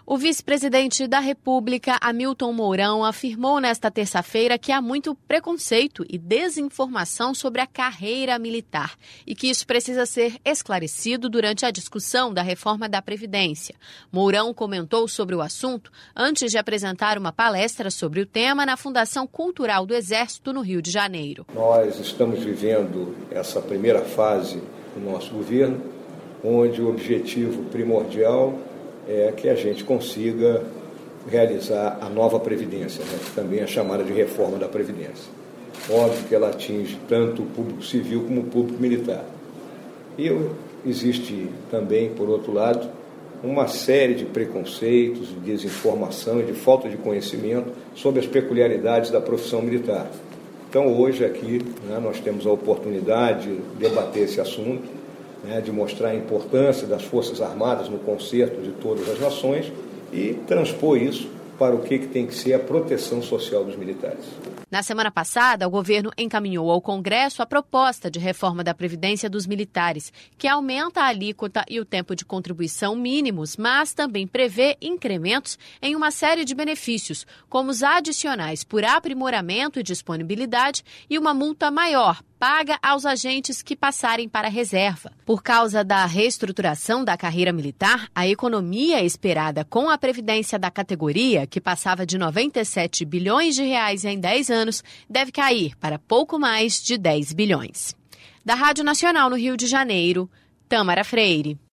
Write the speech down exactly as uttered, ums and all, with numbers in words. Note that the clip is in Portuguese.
O vice-presidente da República, Hamilton Mourão, afirmou nesta terça-feira que há muito preconceito e desinformação sobre a carreira militar e que isso precisa ser esclarecido durante a discussão da reforma da Previdência. Mourão comentou sobre o assunto antes de apresentar uma palestra sobre o tema na Fundação Cultural do Exército, no Rio de Janeiro. Nós estamos vivendo essa primeira fase do nosso governo, onde o objetivo primordial é que a gente consiga realizar a nova Previdência, né, que também é chamada de reforma da Previdência. Óbvio que ela atinge tanto o público civil como o público militar. E existe também, por outro lado, uma série de preconceitos, de desinformação e de falta de conhecimento sobre as peculiaridades da profissão militar. Então, hoje aqui, né, nós temos a oportunidade de debater esse assunto, né, de mostrar a importância das Forças Armadas no concerto de todas as nações e transpor isso para o que, que tem que ser a proteção social dos militares. Na semana passada, o governo encaminhou ao Congresso a proposta de reforma da Previdência dos militares, que aumenta a alíquota e o tempo de contribuição mínimos, mas também prevê incrementos em uma série de benefícios, como os adicionais por aprimoramento e disponibilidade e uma multa maior paga aos agentes que passarem para a reserva. Por causa da reestruturação da carreira militar, a economia esperada com a previdência da categoria, que passava de noventa e sete bilhões de reais em dez anos, deve cair para pouco mais de dez bilhões. Da Rádio Nacional no Rio de Janeiro, Tâmara Freire.